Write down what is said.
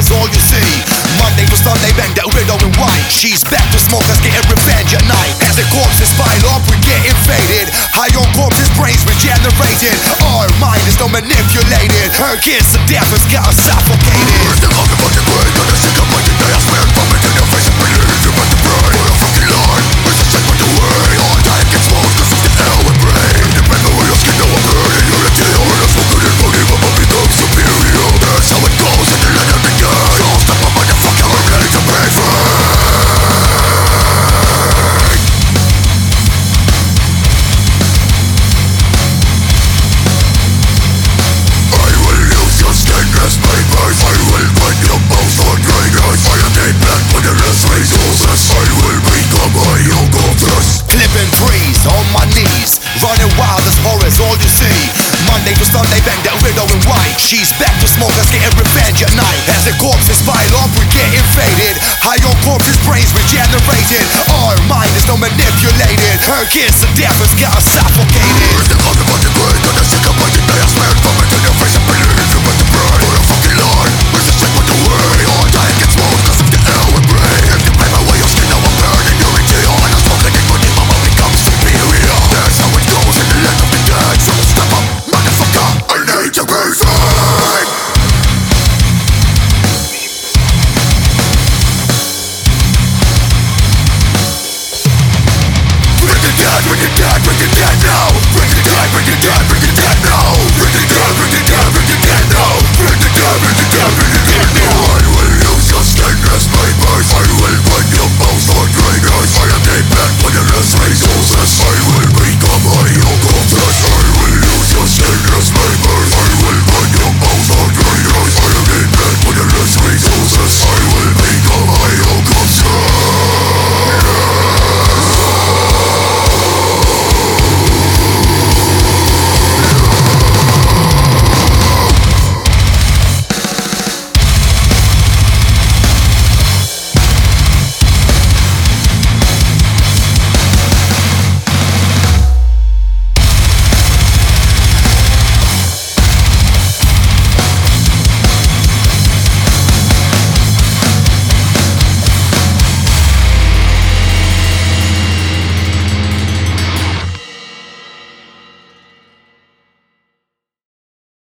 is all you see. Monday to Sunday, bang that widow in white. She's back to smokers, getting revenge at night. As the corpses pile up, we're getting faded. High on corpses, brains regenerated. Our mind is not manipulated. Her kiss to death has got us suffocated. Still talking about the brain, got a sick of my day. I swear, vomit in your face and believe you about the brain. For a fucking lie, it's a sick with the way. All time gets lost, cause of the hell with brain. The memory of skin, now I'm burning unity. When I'm smoking it, body, but I become superior. That's how it goes, and the let it begin. So stop my motherfucker, I'm ready to pay for it. Flipping trees on my knees, running wild as horrors, all you see. Monday to Sunday, bang that widow in white. She's back to smokers, getting revenge at night. As the corpses pile up, we're getting faded. High on corpses, brains regenerated. Our mind is not manipulated. Her kiss to death has got us suffocated. Still talking about the brain, got a sick of my day. I swear, vomit in your face and believe you about the brain. For a fucking lie, it's a sick with the way. All time gets lost, cause of the hell with brain. If you pay my way, your skin, now I'm burning unity. When I'm smoking it, body, mama becomes superior. That's how it goes in the land of the dead. So step up, motherfucker, I need to pay for it. Bring the dead now. Bring the dead, bring the dead now. Bring the dead now. Bring the dead, bring the dead now. Bring the dead, bring the